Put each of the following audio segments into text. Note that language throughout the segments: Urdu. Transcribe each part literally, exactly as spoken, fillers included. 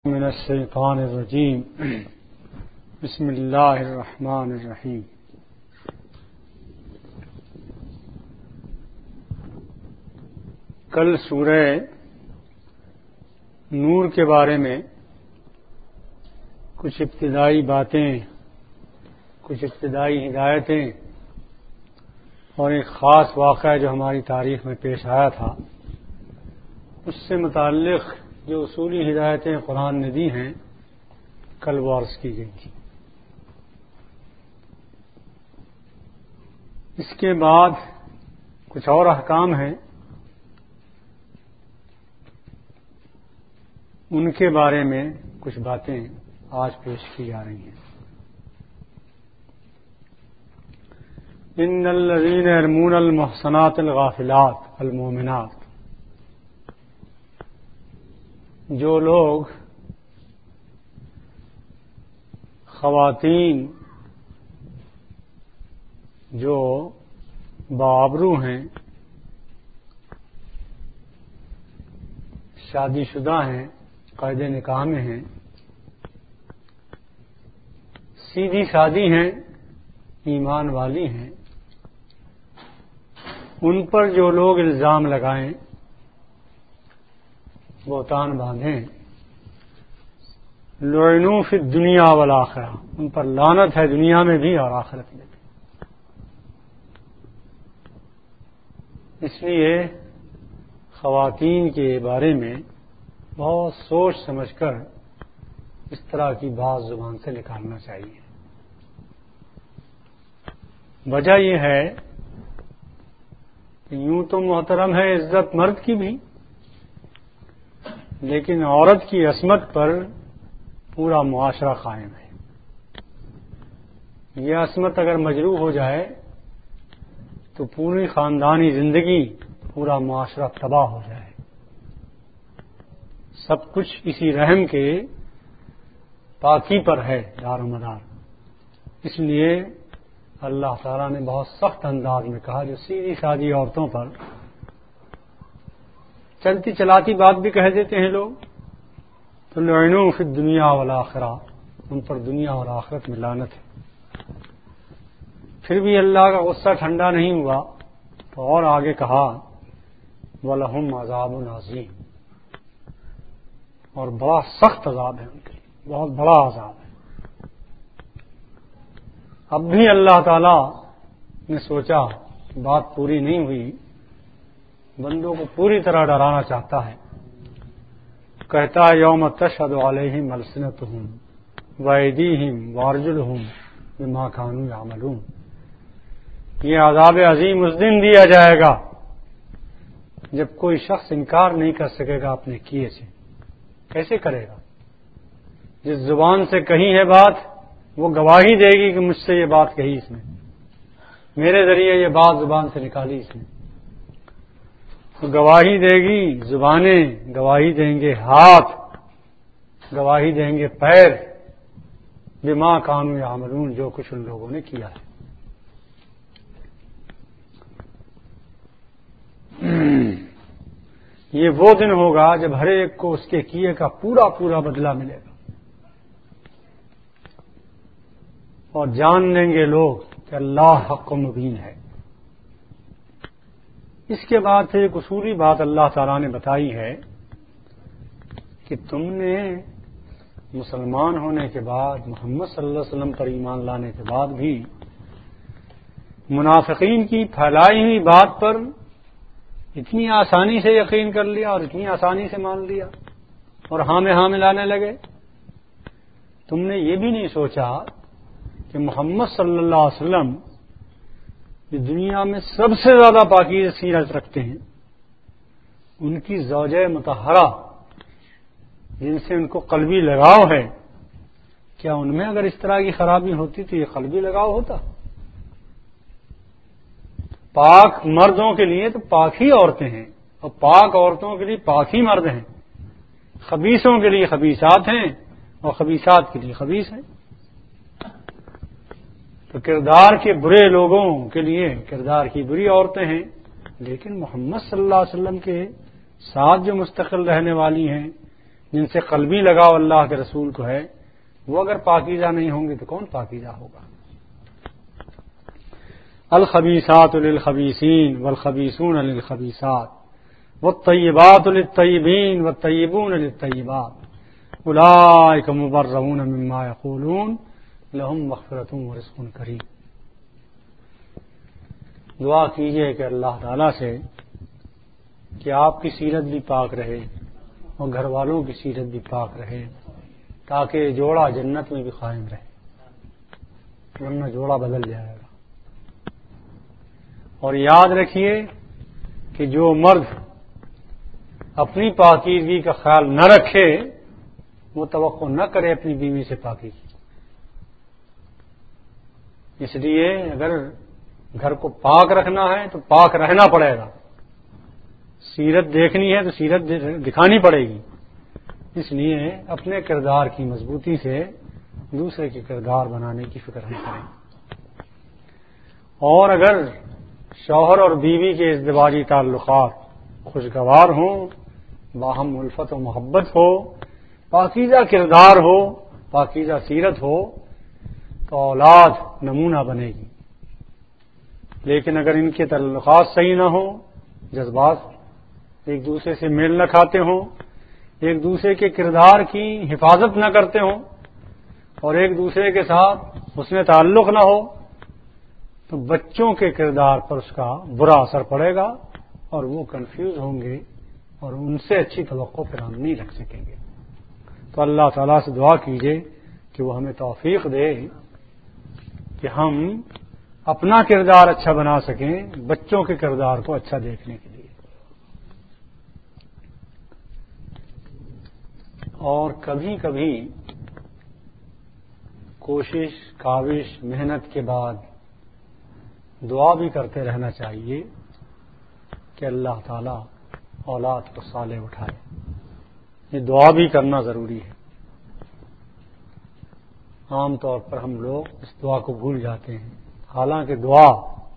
من الشیطان الرجیم بسم اللہ الرحمن الرحیم. کل سورہ نور کے بارے میں کچھ ابتدائی باتیں، کچھ ابتدائی ہدایتیں اور ایک خاص واقعہ جو ہماری تاریخ میں پیش آیا تھا، اس سے متعلق جو اصولی ہدایتیں قرآن نے دی ہیں کل وہ عرض کی گئی تھی. اس کے بعد کچھ اور احکام ہیں، ان کے بارے میں کچھ باتیں آج پیش کی جا رہی ہیں. ان الذین یرمون المحصنات الغافلات المؤمنات، جو لوگ خواتین جو بآبرو ہیں، شادی شدہ ہیں، قید نکاح میں ہیں، سیدھی سادی ہیں، ایمان والی ہیں، ان پر جو لوگ الزام لگائیں، بہتان باندھیں، لعنوا فی الدنیا والآخرہ، ان پر لعنت ہے دنیا میں بھی اور آخرت میں بھی. اس لیے خواتین کے بارے میں بہت سوچ سمجھ کر اس طرح کی بات زبان سے نکالنا چاہیے. وجہ یہ ہے کہ یوں تو محترم ہے عزت مرد کی بھی، لیکن عورت کی عصمت پر پورا معاشرہ قائم ہے. یہ عصمت اگر مجروح ہو جائے تو پوری خاندانی زندگی، پورا معاشرہ تباہ ہو جائے. سب کچھ اسی رحم کے پاکی پر ہے دار و مدار. اس لیے اللہ تعالیٰ نے بہت سخت انداز میں کہا، جو سیدھی سادی عورتوں پر چلتی چلاتی بات بھی کہہ دیتے ہیں لوگ، تو لعنوا فی الدنیا والآخرہ، ان پر دنیا اور آخرت میں لعنت ہے. پھر بھی اللہ کا غصہ ٹھنڈا نہیں ہوا تو اور آگے کہا وَلَهُمْ عَذَابٌ عَظِيمٌ، اور بڑا سخت عذاب ہے ان کے لیے، بہت بڑا عذاب ہے. اب بھی اللہ تعالی نے سوچا بات پوری نہیں ہوئی، بندوں کو پوری طرح ڈرانا چاہتا ہے. کہتا ہے یوم تشہد علیہم السنتہم وایدیہم وارجلہم بما کانوا یعملون، یہ عذاب عظیم اس دن دیا جائے گا جب کوئی شخص انکار نہیں کر سکے گا اپنے کیے سے. کیسے کرے گا؟ جس زبان سے کہی ہے بات وہ گواہی دے گی کہ مجھ سے یہ بات کہی اس نے، میرے ذریعے یہ بات زبان سے نکالی اس نے. تو گواہی دے گی زبانیں، گواہی دیں گے ہاتھ، گواہی دیں گے پیر، بما کانوا یعملون، جو کچھ ان لوگوں نے کیا ہے. یہ وہ دن ہوگا جب ہر ایک کو اس کے کیے کا پورا پورا بدلہ ملے گا، اور جان لیں گے لوگ کہ اللہ حق و مبین ہے. اس کے بعد سے ایک اصولی بات اللہ تعالیٰ نے بتائی ہے کہ تم نے مسلمان ہونے کے بعد، محمد صلی اللہ علیہ وسلم پر ایمان لانے کے بعد بھی منافقین کی پھیلائی ہوئی بات پر اتنی آسانی سے یقین کر لیا اور اتنی آسانی سے مان لیا اور ہاں میں ہاں ملانے لگے. تم نے یہ بھی نہیں سوچا کہ محمد صلی اللہ علیہ وسلم جو دنیا میں سب سے زیادہ پاکیزہ سیرت رکھتے ہیں، ان کی زوجہ مطہرہ جن سے ان کو قلبی لگاؤ ہے، کیا ان میں اگر اس طرح کی خرابی ہوتی تو یہ قلبی لگاؤ ہوتا؟ پاک مردوں کے لیے تو پاک ہی عورتیں ہیں، اور پاک عورتوں کے لیے پاک ہی مرد ہیں. خبیثوں کے لیے خبیثات ہیں اور خبیثات کے لیے خبیث ہیں. تو کردار کے برے لوگوں کے لیے کردار کی بری عورتیں ہیں، لیکن محمد صلی اللہ علیہ وسلم کے ساتھ جو مستقل رہنے والی ہیں، جن سے قلبی لگاؤ اللہ کے رسول کو ہے، وہ اگر پاکیزہ نہیں ہوں گے تو کون پاکیزہ ہوگا؟ الخبیثات للخبیثین والخبیثون للخبیثات والطیبات للطیبین والطیبون للطیبات اولئک مبرؤون مما یقولون لہم مغفرۃ ورزق کریم۔ دعا کیجئے کہ اللہ تعالی سے کہ آپ کی سیرت بھی پاک رہے اور گھر والوں کی سیرت بھی پاک رہے، تاکہ جوڑا جنت میں بھی قائم رہے، ورنہ جوڑا بدل جائے گا۔ اور یاد رکھیے کہ جو مرد اپنی پاکیزگی کا خیال نہ رکھے وہ توقع نہ کرے اپنی بیوی سے پاکی کی۔ اس لیے اگر گھر کو پاک رکھنا ہے تو پاک رہنا پڑے گا، سیرت دیکھنی ہے تو سیرت دکھانی پڑے گی۔ اس لیے اپنے کردار کی مضبوطی سے دوسرے کے کردار بنانے کی فکر ہم کریں۔ اور اگر شوہر اور بیوی کے ازدواجی تعلقات خوشگوار ہوں، باہم الفت و محبت ہو، پاکیزہ کردار ہو، پاکیزہ سیرت ہو، تو اولاد نمونہ بنے گی۔ لیکن اگر ان کے تعلقات صحیح نہ ہوں، جذبات ایک دوسرے سے میل نہ کھاتے ہوں، ایک دوسرے کے کردار کی حفاظت نہ کرتے ہوں، اور ایک دوسرے کے ساتھ حسن تعلق نہ ہو، تو بچوں کے کردار پر اس کا برا اثر پڑے گا اور وہ کنفیوز ہوں گے اور ان سے اچھی توقع پھر ہم نہیں رکھ سکیں گے۔ تو اللہ تعالیٰ سے دعا کیجیے کہ وہ ہمیں توفیق دے کہ ہم اپنا کردار اچھا بنا سکیں بچوں کے کردار کو اچھا دیکھنے کے لیے۔ اور کبھی کبھی کوشش، کاوش، محنت کے بعد دعا بھی کرتے رہنا چاہیے کہ اللہ تعالی اولاد کو صالح اٹھائے۔ یہ دعا بھی کرنا ضروری ہے۔ عام طور پر ہم لوگ اس دعا کو بھول جاتے ہیں، حالانکہ دعا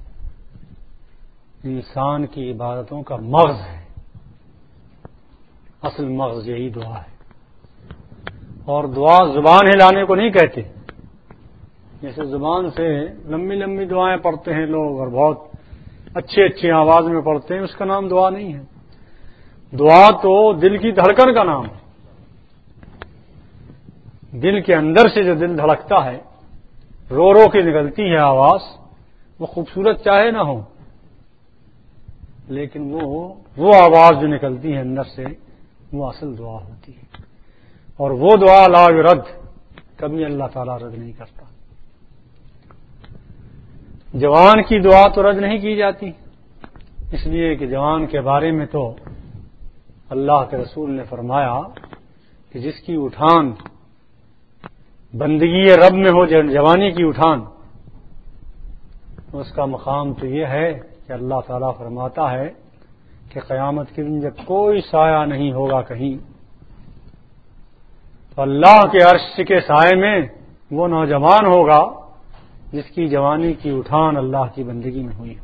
انسان کی عبادتوں کا مغز ہے، اصل مغز یہی دعا ہے۔ اور دعا زبان ہلانے کو نہیں کہتے، جیسے زبان سے لمبی لمبی دعائیں پڑھتے ہیں لوگ اور بہت اچھی اچھی آواز میں پڑھتے ہیں، اس کا نام دعا نہیں ہے۔ دعا تو دل کی دھڑکن کا نام ہے۔ دل کے اندر سے جو دل دھڑکتا ہے، رو رو کے نکلتی ہے آواز، وہ خوبصورت چاہے نہ ہو، لیکن وہ وہ آواز جو نکلتی ہے اندر سے وہ اصل دعا ہوتی ہے۔ اور وہ دعا لا رد، کبھی اللہ تعالیٰ رد نہیں کرتا۔ جوان کی دعا تو رد نہیں کی جاتی، اس لیے کہ جوان کے بارے میں تو اللہ کے رسول نے فرمایا کہ جس کی اٹھان بندگی رب میں ہو، جوانی کی اٹھان، اس کا مقام تو یہ ہے کہ اللہ تعالیٰ فرماتا ہے کہ قیامت کے دن جب کوئی سایہ نہیں ہوگا کہیں، تو اللہ کے عرش کے سائے میں وہ نوجوان ہوگا جس کی جوانی کی اٹھان اللہ کی بندگی میں ہوئی ہو۔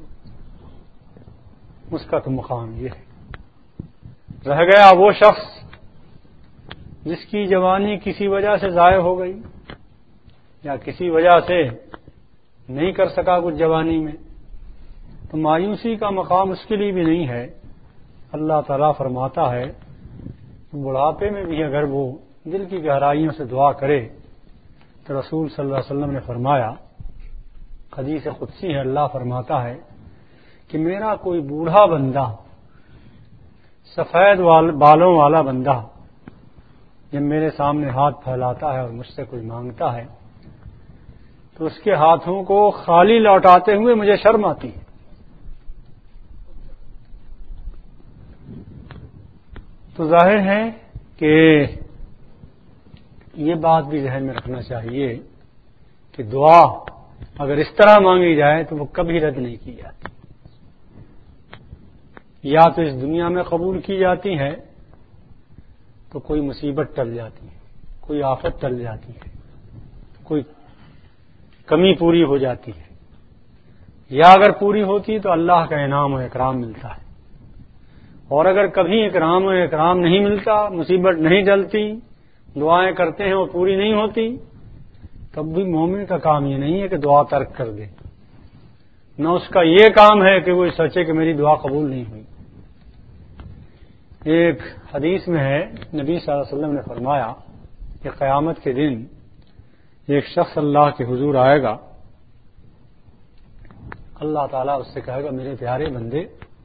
اس کا تو مقام یہ ہے۔ رہ گیا وہ شخص جس کی جوانی کسی وجہ سے ضائع ہو گئی یا کسی وجہ سے نہیں کر سکا کچھ جوانی میں، تو مایوسی کا مقام اس کے لیے بھی نہیں ہے۔ اللہ تعالیٰ فرماتا ہے کہ بڑھاپے میں بھی اگر وہ دل کی گہرائیوں سے دعا کرے تو رسول صلی اللہ علیہ وسلم نے فرمایا، حدیث قدسی ہے، اللہ فرماتا ہے کہ میرا کوئی بوڑھا بندہ، سفید بالوں والا بندہ جب میرے سامنے ہاتھ پھیلاتا ہے اور مجھ سے کوئی مانگتا ہے تو اس کے ہاتھوں کو خالی لوٹاتے ہوئے مجھے شرم آتی ہے۔ تو ظاہر ہے کہ یہ بات بھی ذہن میں رکھنا چاہیے کہ دعا اگر اس طرح مانگی جائے تو وہ کبھی رد نہیں کی جاتی، یا تو اس دنیا میں قبول کی جاتی ہے تو کوئی مصیبت ٹل جاتی ہے، کوئی آفت ٹل جاتی ہے، کوئی کمی پوری ہو جاتی ہے، یا اگر پوری ہوتی تو اللہ کا انعام و اکرام ملتا ہے۔ اور اگر کبھی اکرام و اکرام نہیں ملتا، مصیبت نہیں ٹلتی، دعائیں کرتے ہیں اور پوری نہیں ہوتی، تب بھی مومن کا کام یہ نہیں ہے کہ دعا ترک کر دے، نہ اس کا یہ کام ہے کہ وہ سوچے کہ میری دعا قبول نہیں ہوئی۔ ایک حدیث میں ہے، نبی صلی اللہ علیہ وسلم نے فرمایا کہ قیامت کے دن ایک شخص اللہ کے حضور آئے گا، اللہ تعالیٰ اس سے کہے گا میرے پیارے بندے،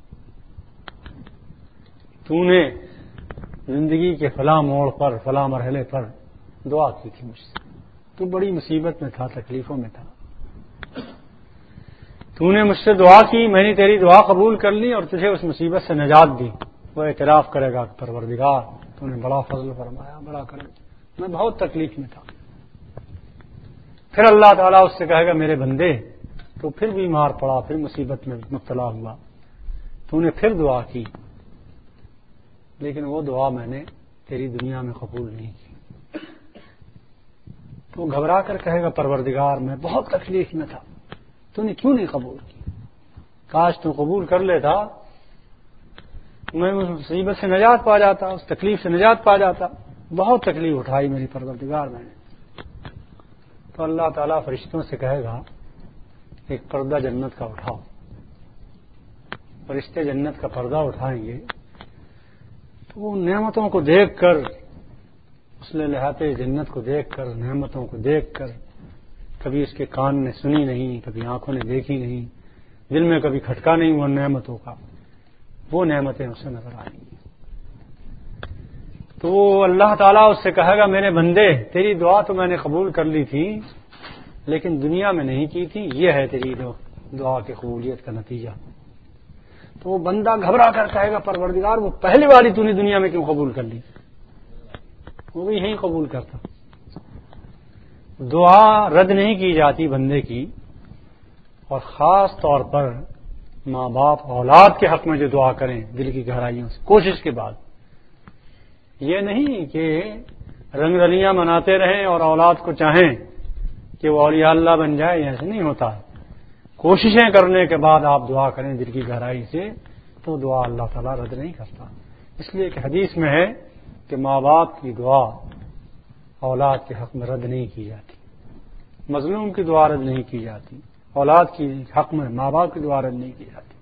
تو نے زندگی کے فلاں موڑ پر، فلاں مرحلے پر دعا کی تھی مجھ سے، تو بڑی مصیبت میں تھا، تکلیفوں میں تھا، تو نے مجھ سے دعا کی، میں نے تیری دعا قبول کر لی اور تجھے اس مصیبت سے نجات دی۔ وہ اعتراف کرے گا کہ پروردگار تو نے بڑا فضل فرمایا، بڑا کرم، میں بہت تکلیف میں تھا۔ پھر اللہ تعالیٰ اس سے کہے گا میرے بندے، تو پھر بیمار پڑا، پھر مصیبت میں مبتلا ہوا، تو نے پھر دعا کی، لیکن وہ دعا میں نے تیری دنیا میں قبول نہیں کی۔ تو گھبرا کر کہے گا پروردگار میں بہت تکلیف میں تھا، تو نے کیوں نہیں قبول کی؟ کاش تو قبول کر لیتا، میں اس مصیبت سے نجات پا جاتا، اس تکلیف سے نجات پا جاتا، بہت تکلیف اٹھائی میری پروردگار میں نے۔ تو اللہ تعالیٰ فرشتوں سے کہے گا ایک پردہ جنت کا اٹھاؤ، فرشتے جنت کا پردہ اٹھائیں گے تو ان نعمتوں کو دیکھ کر، اس لہاتے جنت کو دیکھ کر، نعمتوں کو دیکھ کر، کبھی اس کے کان نے سنی نہیں، کبھی آنکھوں نے دیکھی نہیں، دل میں کبھی کھٹکا نہیں ہوا نعمتوں کا، وہ نعمتیں اسے نظر آئیں گی۔ تو اللہ تعالیٰ اس سے کہے گا میرے بندے، تیری دعا تو میں نے قبول کر لی تھی لیکن دنیا میں نہیں کی تھی، یہ ہے تیری دعا کی قبولیت کا نتیجہ۔ تو وہ بندہ گھبرا کر کہے گا پروردگار وہ پہلی باری تو نے دنیا میں کیوں قبول کر لی؟ وہ بھی یہیں قبول کرتا۔ دعا رد نہیں کی جاتی بندے کی، اور خاص طور پر ماں باپ اولاد کے حق میں جو دعا کریں دل کی گہرائیوں سے، کوشش کے بعد، یہ نہیں کہ رنگ رلیاں مناتے رہیں اور اولاد کو چاہیں کہ وہ اولیاء اللہ بن جائے، ایسے نہیں ہوتا ہے۔ کوششیں کرنے کے بعد آپ دعا کریں دل کی گہرائی سے، تو دعا اللہ تعالیٰ رد نہیں کرتا۔ اس لیے کہ حدیث میں ہے کہ ماں باپ کی دعا اولاد کے حق میں رد نہیں کی جاتی، مظلوم کی دعا رد نہیں کی جاتی، اولاد کی حق میں ماں باپ کی دعا رد نہیں کی جاتی۔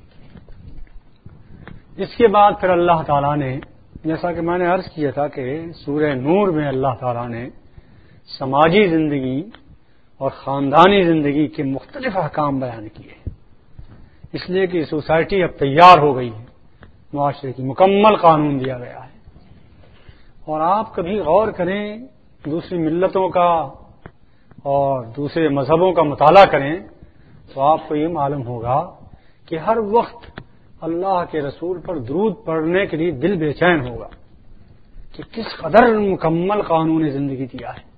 اس کے بعد پھر اللہ تعالیٰ نے، جیسا کہ میں نے عرض کیا تھا کہ سورہ نور میں اللہ تعالیٰ نے سماجی زندگی اور خاندانی زندگی کے مختلف احکام بیان کیے، اس لیے کہ سوسائٹی اب تیار ہو گئی ہے، معاشرے کی مکمل قانون دیا گیا ہے۔ اور آپ کبھی غور کریں، دوسری ملتوں کا اور دوسرے مذہبوں کا مطالعہ کریں تو آپ کو یہ معلوم ہوگا کہ ہر وقت اللہ کے رسول پر درود پڑھنے کے لیے دل بے چین ہوگا کہ کس قدر مکمل قانون زندگی دیا ہے،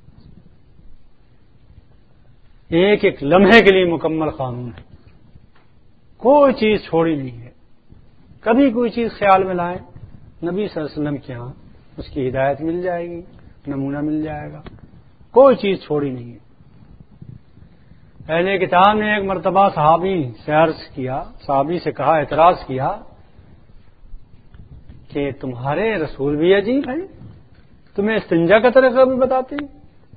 ایک ایک لمحے کے لیے مکمل قانون ہے، کوئی چیز چھوڑی نہیں ہے۔ کبھی کوئی چیز خیال میں لائیں، نبی صلی اللہ علیہ وسلم کے ہاں اس کی ہدایت مل جائے گی، نمونہ مل جائے گا، کوئی چیز چھوڑی نہیں ہے۔ پہلے کتاب نے ایک مرتبہ صحابی سے عرض کیا، صحابی سے کہا، اعتراض کیا کہ تمہارے رسول بھی عجیب ہیں، تمہیں استنجا کا طریقہ بھی بتاتے ہیں؟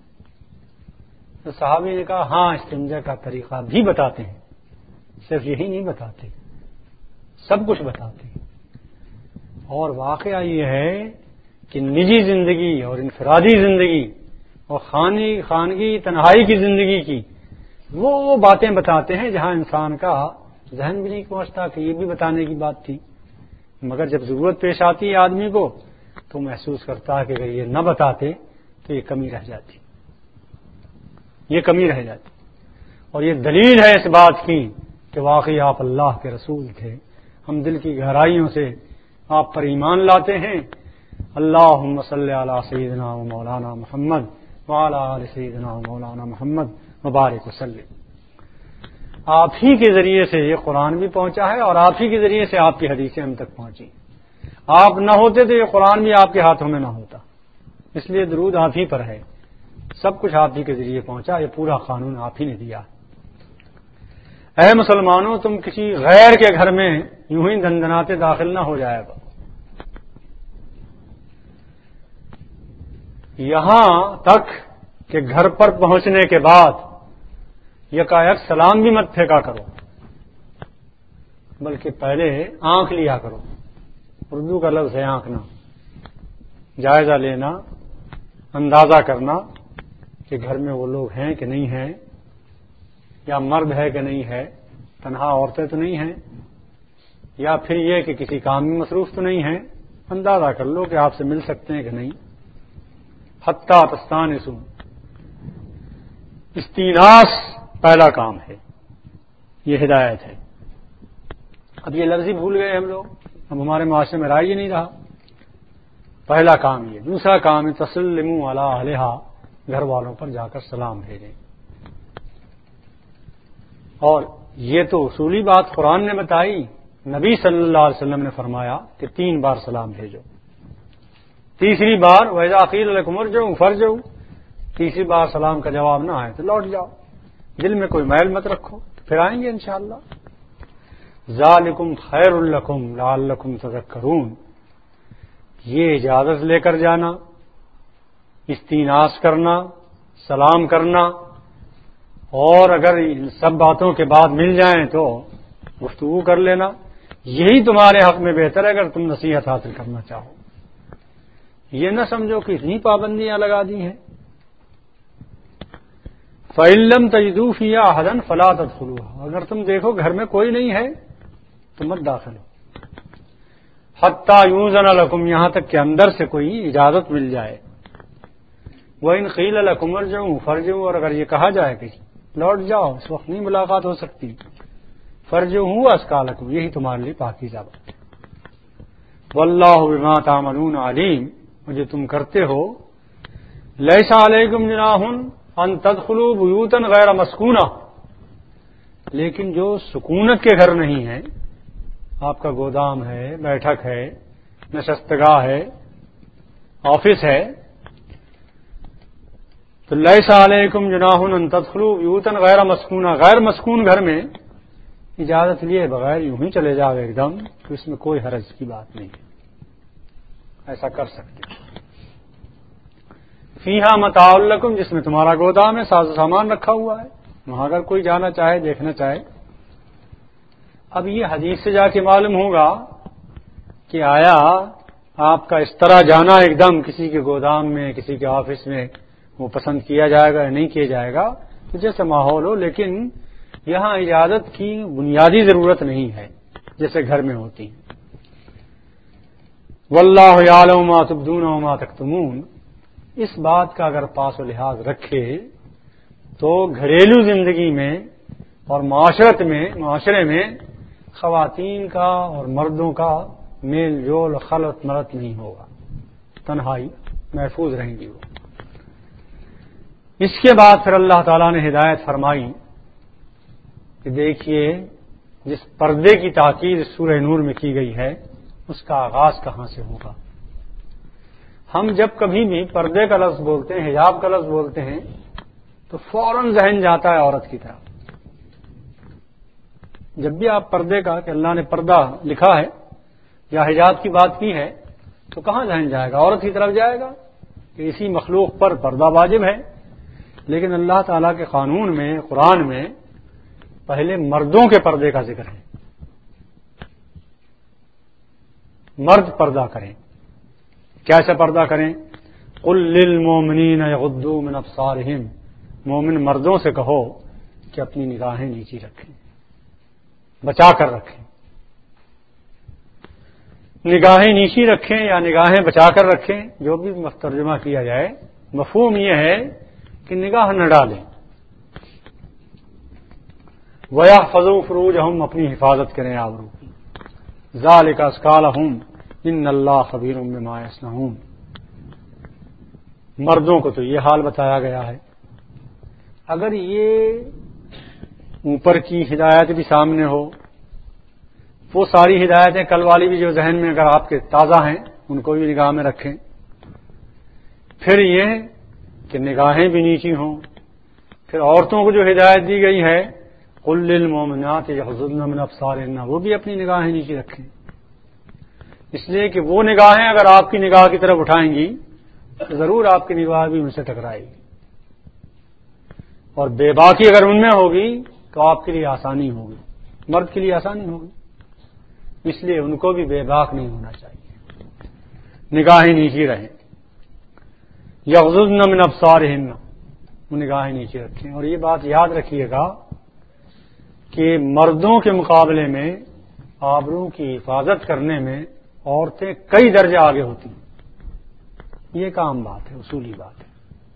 تو صحابی نے کہا ہاں استنجا کا طریقہ بھی بتاتے ہیں، صرف یہی نہیں بتاتے، سب کچھ بتاتے ہیں۔ اور واقعہ یہ ہے کہ نجی زندگی اور انفرادی زندگی اور خانی خانگی تنہائی کی زندگی کی وہ باتیں بتاتے ہیں جہاں انسان کا ذہن بھی نہیں پہنچتا کہ یہ بھی بتانے کی بات تھی، مگر جب ضرورت پیش آتی ہے آدمی کو تو محسوس کرتا ہے کہ اگر یہ نہ بتاتے تو یہ کمی رہ جاتی، یہ کمی رہ جاتی۔ اور یہ دلیل ہے اس بات کی کہ واقعی آپ اللہ کے رسول تھے، ہم دل کی گہرائیوں سے آپ پر ایمان لاتے ہیں۔ اللہم صلی علی سیدنا و مولانا محمد وعلی آل سیدنا و مولانا محمد مبارک وسلم۔ آپ ہی کے ذریعے سے یہ قرآن بھی پہنچا ہے اور آپ ہی کے ذریعے سے آپ کی حدیثیں ہم تک پہنچی، آپ نہ ہوتے تو یہ قرآن بھی آپ کے ہاتھوں میں نہ ہوتا، اس لیے درود آپ ہی پر ہے، سب کچھ آپ ہی کے ذریعے پہنچا، یہ پورا قانون آپ ہی نے دیا۔ اے مسلمانوں تم کسی غیر کے گھر میں یوں ہی دندناتے داخل نہ ہو جائے گا. یہاں تک کہ گھر پر پہنچنے کے بعد یکایک سلام بھی مت پھینکا کرو، بلکہ پہلے آنکھ لیا کرو. اردو کا لفظ ہے آنکھنا، جائزہ لینا، اندازہ کرنا کہ گھر میں وہ لوگ ہیں کہ نہیں ہیں، یا مرد ہے کہ نہیں ہے، تنہا عورتیں تو نہیں ہیں، یا پھر یہ کہ کسی کام میں مصروف تو نہیں ہیں. اندازہ کر لو کہ آپ سے مل سکتے ہیں کہ نہیں. حتی تستانسوا، استیناس پہلا کام ہے، یہ ہدایت ہے. اب یہ لفظ ہی بھول گئے ہم لوگ، اب ہمارے معاشرے میں رائج ہی نہیں رہا. پہلا کام یہ. دوسرا کام ہے تسلموا علی اہلھا، گھر والوں پر جا کر سلام بھیجیں. اور یہ تو اصولی بات قرآن نے بتائی، نبی صلی اللہ علیہ وسلم نے فرمایا کہ تین بار سلام بھیجو. تیسری بار وَإِذَا قِيلَ لَكُمُ ارْجِعُوا فَارْجِعُوا، تیسری بار سلام کا جواب نہ آئے تو لوٹ جاؤ. دل میں کوئی میل مت رکھو، پھر آئیں گے انشاءاللہ. ذَلِكُمْ خَيْرٌ لَكُمْ لَعَلَّكُمْ تَذَكَّرُونَ، یہ اجازت لے کر جانا، استیناس کرنا، سلام کرنا، اور اگر ان سب باتوں کے بعد مل جائیں تو گفتگو کر لینا، یہی تمہارے حق میں بہتر ہے اگر تم نصیحت حاصل کرنا چاہو. یہ نہ سمجھو کہ اتنی پابندیاں لگا دی ہیں. فَإِن لَّمْ تَجِدُوا فِيهَا أَحَدًا فَلَا تَدْخُلُوهَا، اگر تم دیکھو گھر میں کوئی نہیں ہے تو مت داخل ہو. حَتَّىٰ يُؤْذَنَ لَكُمْ، یہاں تک کہ اندر سے کوئی اجازت مل جائے. وَإِنْ قِيلَ لَكُمْ ارْجِعُوا فَارْجِعُوا، اور اگر یہ کہا جائے کہ لوٹ جاؤ، اس وقت نہیں ملاقات ہو سکتی، فَارْجِعُوا أَزْكَىٰ لَكُمْ، یہی تمہارے لیے پاکیزہ بات ہے. وَاللَّهُ بِمَا تَعْمَلُونَ عَلِيمٌ، اور جو تم کرتے ہو. لَيْسَ عَلَيْكُمْ جُنَاحٌ أَن تَدْخُلُوا بُيُوتًا غَيْرَ مَسْكُونَةٍ، لیکن جو سکونت کے گھر نہیں ہیں، آپ کا گودام ہے، بیٹھک ہے، نشستگاہ ہے، آفس ہے، تو لیس علیکم جناح ان تدخلوا بیوتا غیر مسکونہ، غیر مسکون گھر میں اجازت لیے بغیر یوں ہی چلے جاؤ ایک دم، تو اس میں کوئی حرج کی بات نہیں ہے، ایسا کر سکتے. فیہا متاع لکم، جس میں تمہارا گودام ہے، ساز و سامان رکھا ہوا ہے، وہاں اگر کوئی جانا چاہے، دیکھنا چاہے. اب یہ حدیث سے جا کے معلوم ہوگا کہ آیا آپ کا اس طرح جانا ایک دم کسی کے گودام میں، کسی کے آفس میں، وہ پسند کیا جائے گا یا نہیں کیا جائے گا، تو جیسے ماحول ہو. لیکن یہاں اجازت کی بنیادی ضرورت نہیں ہے جیسے گھر میں ہوتی ہے. واللہ یعلم ما تبدون وما تکتمون، اس بات کا اگر پاس و لحاظ رکھے تو گھریلو زندگی میں اور معاشرت میں معاشرے میں خواتین کا اور مردوں کا میل جول خلط ملط نہیں ہوگا، تنہائی محفوظ رہیں گی وہ. اس کے بعد پھر اللہ تعالیٰ نے ہدایت فرمائی کہ دیکھیے جس پردے کی تاکید سورہ نور میں کی گئی ہے اس کا آغاز کہاں سے ہوگا. ہم جب کبھی بھی پردے کا لفظ بولتے ہیں، حجاب کا لفظ بولتے ہیں، تو فوراً ذہن جاتا ہے عورت کی طرف. جب بھی آپ پردے کا کہ اللہ نے پردہ لکھا ہے یا حجاب کی بات کی ہے تو کہاں ذہن جائے گا؟ عورت کی طرف جائے گا کہ اسی مخلوق پر پردہ واجب ہے. لیکن اللہ تعالیٰ کے قانون میں، قرآن میں پہلے مردوں کے پردے کا ذکر ہے. مرد پردہ کریں. کیسے پردہ کریں؟ قل للمؤمنین یغضوا من ابصارہم، مومن مردوں سے کہو کہ اپنی نگاہیں نیچی رکھیں، بچا کر رکھیں. نگاہیں نیچی رکھیں یا نگاہیں بچا کر رکھیں، جو بھی ترجمہ کیا جائے، مفہوم یہ ہے کہ نگاہ نہ ڈالیں. وَيَحْفَظُوا فُرُوجَهُمْ، اپنی حفاظت کریں آبرو کی. ذَلِكَ أَزْكَىٰ لَهُمْ إِنَّ اللَّهَ خَبِيرٌ بِمَا يَصْنَعُونَ. مردوں کو تو یہ حال بتایا گیا ہے. اگر یہ اوپر کی ہدایت بھی سامنے ہو، وہ ساری ہدایتیں کل والی بھی جو ذہن میں اگر آپ کے تازہ ہیں ان کو بھی نگاہ میں رکھیں. پھر یہ کہ نگاہیں بھی نیچی ہوں. پھر عورتوں کو جو ہدایت دی گئی ہے قل للمؤمنات یغضضن من ابصارهن، وہ بھی اپنی نگاہیں نیچے رکھیں، اس لیے کہ وہ نگاہیں اگر آپ کی نگاہ کی طرف اٹھائیں گی تو ضرور آپ کی نگاہ بھی ان سے ٹکرائے گی، اور بے باکی اگر ان میں ہوگی تو آپ کے لیے آسانی ہوگی، مرد کے لیے آسانی ہوگی، اس لیے ان کو بھی بے باک نہیں ہونا چاہیے، نگاہیں نیچے رہیں۔ یغضضن من ابصارهن، وہ نگاہیں نیچے رکھیں۔ اور یہ بات یاد رکھیے گا کہ مردوں کے مقابلے میں آبرو کی حفاظت کرنے میں عورتیں کئی درجے آگے ہوتی ہیں، یہ ایک عام بات ہے، اصولی بات ہے۔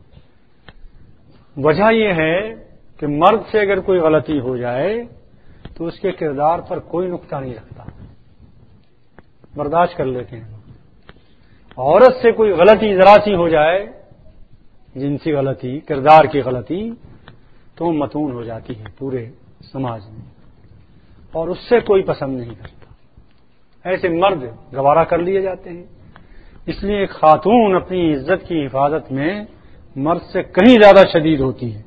وجہ یہ ہے کہ مرد سے اگر کوئی غلطی ہو جائے تو اس کے کردار پر کوئی نقطہ نہیں رکھتا، برداشت کر لیتے ہیں۔ عورت سے کوئی غلطی ذرا سی ہو جائے، جنسی غلطی، کردار کی غلطی، تو متون ہو جاتی ہے پورے سماج میں، اور اس سے کوئی پسند نہیں کرتا، ایسے مرد گوارا کر لیے جاتے ہیں۔ اس لیے ایک خاتون اپنی عزت کی حفاظت میں مرد سے کہیں زیادہ شدید ہوتی ہے،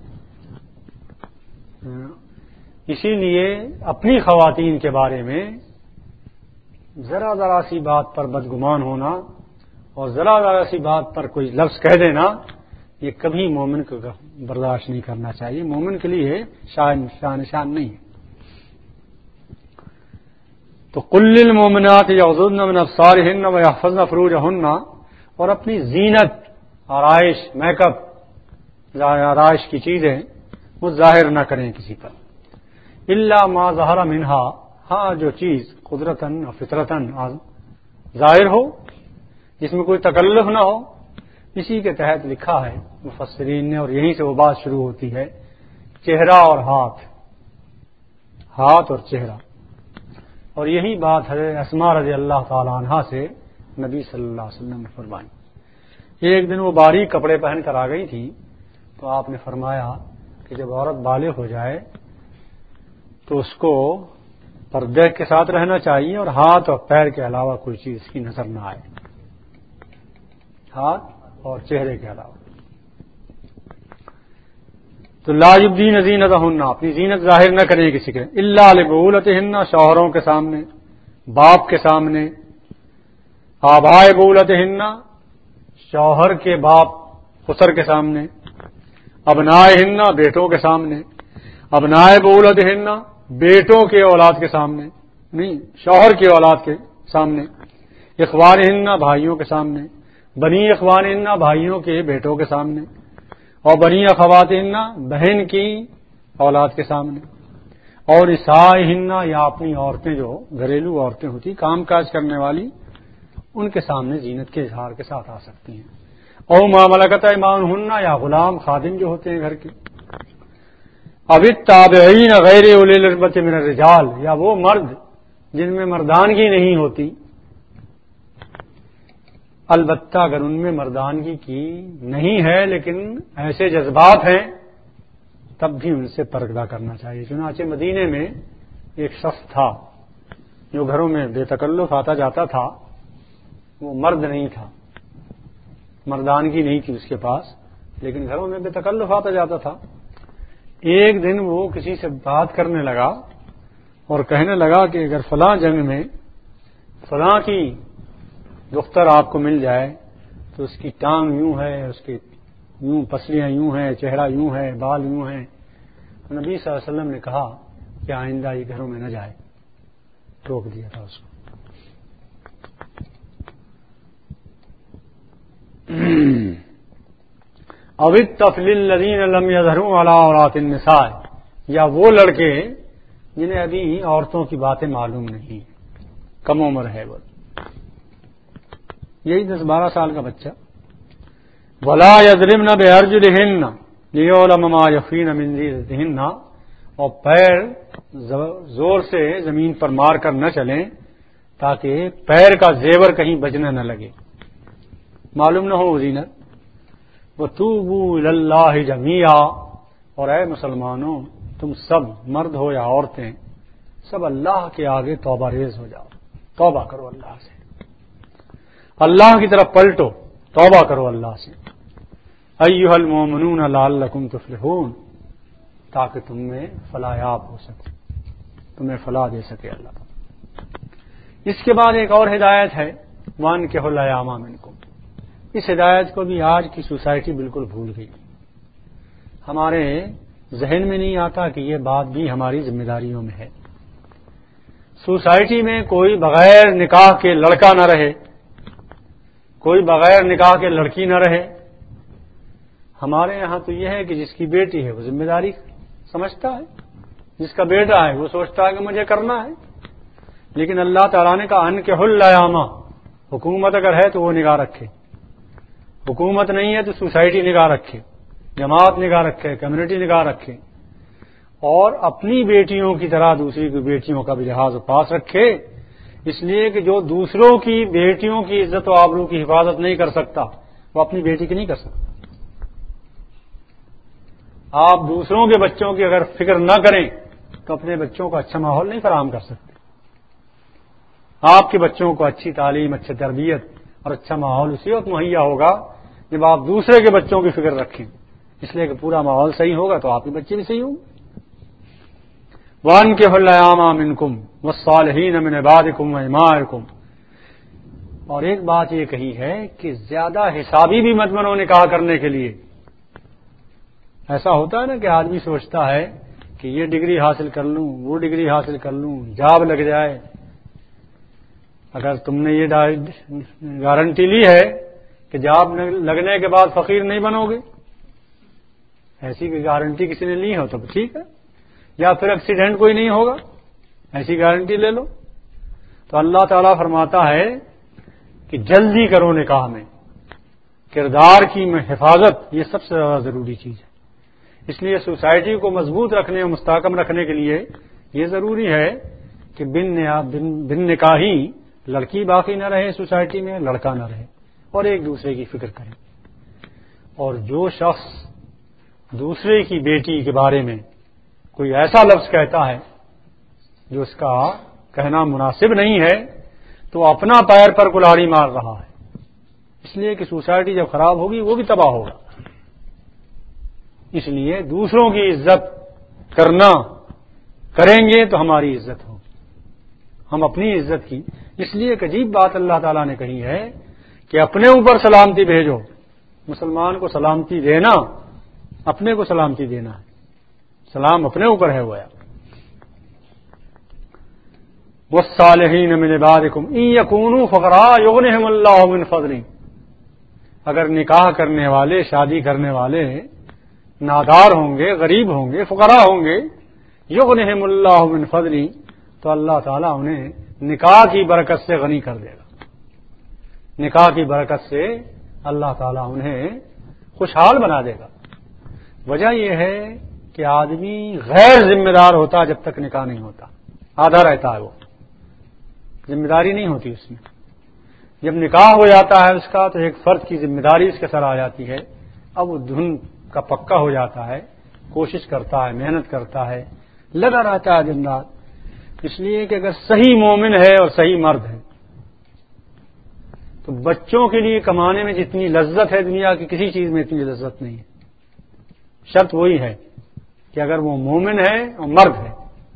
اسی لیے اپنی خواتین کے بارے میں ذرا ذرا سی بات پر بدگمان ہونا اور ذرا ذرا سی بات پر کوئی لفظ کہہ دینا، یہ کبھی مومن کو برداشت نہیں کرنا چاہیے، مومن کے لیے شان شان شان نہیں ہے۔ تو قل للمؤمنات یغضضن من ابصارهن ويحفظن فروجهن، اور اپنی زینت، آرائش، میک اپ، آرائش کی چیزیں وہ ظاہر نہ کریں کسی پر، الا ما ظہر منہا، ہاں جو چیز قدرتاً اور فطرتاً ظاہر ہو، جس میں کوئی تکلف نہ ہو، اسی کے تحت لکھا ہے مفسرین نے، اور یہیں سے وہ بات شروع ہوتی ہے، چہرہ اور ہاتھ، ہاتھ اور چہرہ، اور یہی بات حضرت اسماء رضی اللہ تعالی عنہ سے نبی صلی اللہ علیہ وسلم نے فرمائی۔ ایک دن وہ باریک کپڑے پہن کر آ گئی تھی تو آپ نے فرمایا کہ جب عورت بالغ ہو جائے تو اس کو پردے کے ساتھ رہنا چاہیے، اور ہاتھ اور پیر کے علاوہ کوئی چیز اس کی نظر نہ آئے، ہاتھ اور چہرے کے علاوہ۔ تو لا یبدین زینتہن، اپنی زینت ظاہر نہ کریں کسی کے، الا لبعولتہن، شوہروں کے سامنے، باپ کے سامنے، آبائے بعولتہن، شوہر کے باپ خسر کے سامنے، ابنائہن، بیٹوں کے سامنے، ابنائے بعولتہن، بیٹوں کے اولاد کے سامنے، نہیں شوہر کی اولاد کے سامنے، اخوانہن، بھائیوں کے سامنے، بنی اخوانہن، بھائیوں کے بیٹوں کے سامنے، اور بنی اخواتہن، بہن کی اولاد کے سامنے، اور نسائہن، یا اپنی عورتیں جو گھریلو عورتیں ہوتی کام کاج کرنے والی، ان کے سامنے زینت کے اظہار کے ساتھ آ سکتی ہیں، او ما ملکت ایمانہن، یا غلام خادم جو ہوتے ہیں گھر کے، اب التابعین غیر اولی الاربۃ من الرجال، یا وہ مرد جن میں مردانگی نہیں ہوتی، البتہ اگر ان میں مردانگی کی نہیں ہے لیکن ایسے جذبات ہیں تب بھی ان سے پردہ کرنا چاہیے۔ چنانچہ مدینے میں ایک شخص تھا جو گھروں میں بے تکلف آتا جاتا تھا، وہ مرد نہیں تھا، مردانگی نہیں تھی اس کے پاس، لیکن گھروں میں بے تکلف آتا جاتا تھا۔ ایک دن وہ کسی سے بات کرنے لگا اور کہنے لگا کہ اگر فلاں جنگ میں فلاں کی دختر آپ کو مل جائے تو اس کی ٹانگ یوں ہے، اس کی یوں پسلیاں یوں ہیں، چہرہ یوں ہے، بال یوں ہیں۔ نبی صلی اللہ علیہ وسلم نے کہا کہ آئندہ یہ گھروں میں نہ جائے، روک دیا تھا اس کو۔ او الطفل الذین لم یظہروا علی عورات النساء، یا وہ لڑکے جنہیں ابھی عورتوں کی باتیں معلوم نہیں، کم عمر ہے وہ، یہی دس بارہ سال کا بچہ۔ ولا یضربن بارجلہن لیعلم ما یخفین من زینتہن، اور پیر زور سے زمین پر مار کر نہ چلیں تاکہ پیر کا زیور کہیں بجنے نہ لگے، معلوم نہ ہو زینت۔ وتوبوا الی اللہ جمیعا، اور اے مسلمانوں تم سب، مرد ہو یا عورتیں، سب اللہ کے آگے توبہ ریز ہو جاؤ، توبہ کرو اللہ سے، اللہ کی طرف پلٹو، توبہ کرو اللہ سے۔ ایھا المؤمنون لعلکم تفلحون، تاکہ تم میں فلاح ہو سکے، تمہیں فلاح دے سکے اللہ تعالیٰ۔ اس کے بعد ایک اور ہدایت ہے، وان کے الایام منکم۔ اس ہدایت کو بھی آج کی سوسائٹی بالکل بھول گئی۔ ہمارے ذہن میں نہیں آتا کہ یہ بات بھی ہماری ذمہ داریوں میں ہے۔ سوسائٹی میں کوئی بغیر نکاح کے لڑکا نہ رہے، کوئی بغیر نکاح کے لڑکی نہ رہے۔ ہمارے یہاں تو یہ ہے کہ جس کی بیٹی ہے وہ ذمہ داری سمجھتا ہے، جس کا بیٹا ہے وہ سوچتا ہے کہ مجھے کرنا ہے۔ لیکن اللہ تعالیٰ نے کہا ان کے الایام، حکومت اگر ہے تو وہ نگاہ رکھے، حکومت نہیں ہے تو سوسائٹی نگاہ رکھے، جماعت نگاہ رکھے، کمیونٹی نگاہ رکھے، اور اپنی بیٹیوں کی طرح دوسری کی بیٹیوں کا بھی لحاظ و پاس رکھے، اس لیے کہ جو دوسروں کی بیٹیوں کی عزت و آبرو کی حفاظت نہیں کر سکتا وہ اپنی بیٹی کی نہیں کر سکتا۔ آپ دوسروں کے بچوں کی اگر فکر نہ کریں تو اپنے بچوں کو اچھا ماحول نہیں فراہم کر سکتے۔ آپ کے بچوں کو اچھی تعلیم، اچھی تربیت اور اچھا ماحول اسی وقت مہیا ہوگا جب آپ دوسرے کے بچوں کی فکر رکھیں، اس لیے کہ پورا ماحول صحیح ہوگا تو آپ کے بچے بھی صحیح ہوں گے۔ وَأَنكِحُوا الْأَيَامَ مِنكُمْ وَالصَّالِحِينَ مِنْ عِبَادِكُمْ وَإِمَائِكُمْ۔ اور ایک بات یہ کہی ہے کہ زیادہ حسابی بھی مت بنو نکاح کرنے کے لیے۔ ایسا ہوتا ہے نا کہ آدمی سوچتا ہے کہ یہ ڈگری حاصل کر لوں، وہ ڈگری حاصل کر لوں، جاب لگ جائے۔ اگر تم نے یہ گارنٹی لی ہے کہ جاب لگنے کے بعد فقیر نہیں بنو گے، ایسی کوئی گارنٹی کسی نے لی ہو تو ٹھیک ہے، یا پھر ایکسیڈنٹ کوئی نہیں ہوگا، ایسی گارنٹی لے لو۔ تو اللہ تعالیٰ فرماتا ہے کہ جلدی کرو نکاح میں، کردار کی حفاظت یہ سب سے زیادہ ضروری چیز ہے۔ اس لیے سوسائٹی کو مضبوط رکھنے اور مستحکم رکھنے کے لیے یہ ضروری ہے کہ بن بن نکاحی لڑکی باقی نہ رہے سوسائٹی میں، لڑکا نہ رہے، اور ایک دوسرے کی فکر کریں۔ اور جو شخص دوسرے کی بیٹی کے بارے میں کوئی ایسا لفظ کہتا ہے جو اس کا کہنا مناسب نہیں ہے تو اپنا پیر پر کلاڑی مار رہا ہے، اس لیے کہ سوسائٹی جب خراب ہوگی وہ بھی تباہ ہوگا۔ اس لیے دوسروں کی عزت کرنا کریں گے تو ہماری عزت ہوگی، ہم اپنی عزت کی۔ اس لیے ایک عجیب بات اللہ تعالیٰ نے کہی ہے کہ اپنے اوپر سلامتی بھیجو۔ مسلمان کو سلامتی دینا اپنے کو سلامتی دینا ہے، سلام اپنے اوپر ہے ہوا۔ والصالحین من عبادکم ان یکونوا فقراء یغنہم اللہ من فضلہ۔ اگر نکاح کرنے والے، شادی کرنے والے نادار ہوں گے، غریب ہوں گے، فقراء ہوں گے، یغنہم اللہ من فضلہ، تو اللہ تعالیٰ انہیں نکاح کی برکت سے غنی کر دے گا۔ نکاح کی برکت سے اللہ تعالیٰ انہیں خوشحال بنا دے گا۔ وجہ یہ ہے کہ آدمی غیر ذمہ دار ہوتا جب تک نکاح نہیں ہوتا، آدھا رہتا ہے، وہ ذمہ داری نہیں ہوتی اس میں۔ جب نکاح ہو جاتا ہے اس کا تو ایک فرد کی ذمہ داری اس کے سر آ جاتی ہے، اب وہ دھن کا پکا ہو جاتا ہے، کوشش کرتا ہے، محنت کرتا ہے، لگا رہتا ہے دن رات۔ اس لیے کہ اگر صحیح مومن ہے اور صحیح مرد ہے تو بچوں کے لیے کمانے میں جتنی لذت ہے دنیا کی کسی چیز میں اتنی لذت نہیں ہے۔ شرط وہی ہے کہ اگر وہ مومن ہے اور مرد ہے،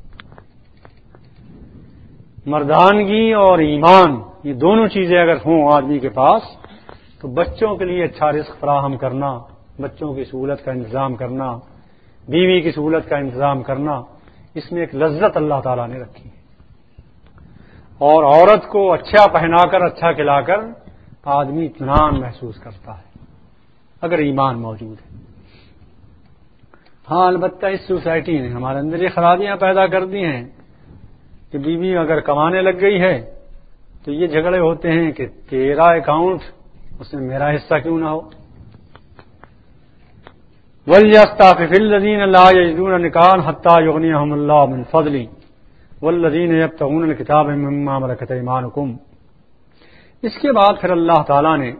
مردانگی اور ایمان یہ دونوں چیزیں اگر ہوں آدمی کے پاس تو بچوں کے لیے اچھا رزق فراہم کرنا، بچوں کی سہولت کا انتظام کرنا، بیوی کی سہولت کا انتظام کرنا، اس میں ایک لذت اللہ تعالیٰ نے رکھی ہے۔ اور عورت کو اچھا پہنا کر، اچھا کھلا کر آدمی اطمینان محسوس کرتا ہے اگر ایمان موجود ہے۔ ہاں البتہ اس سوسائٹی نے ہمارے اندر یہ خرابیاں پیدا کر دی ہیں کہ بیوی اگر کمانے لگ گئی ہے تو یہ جھگڑے ہوتے ہیں کہ تیرا اکاؤنٹ اس میں میرا حصہ کیوں نہ ہو۔ وَلْيَسْتَعْفِفِ الَّذِينَ لَا يَجِدُونَ نِكَاحًا حَتَّىٰ يُغْنِيَهُمُ اللَّهُ مِنْ فَضْلِهِ وَالَّذِينَ يَبْتَغُونَ الْكِتَابَ مِمَّا مَلَكَتْ أَيْمَانُكُمْ۔ اس کے بعد پھر اللہ تعالیٰ نے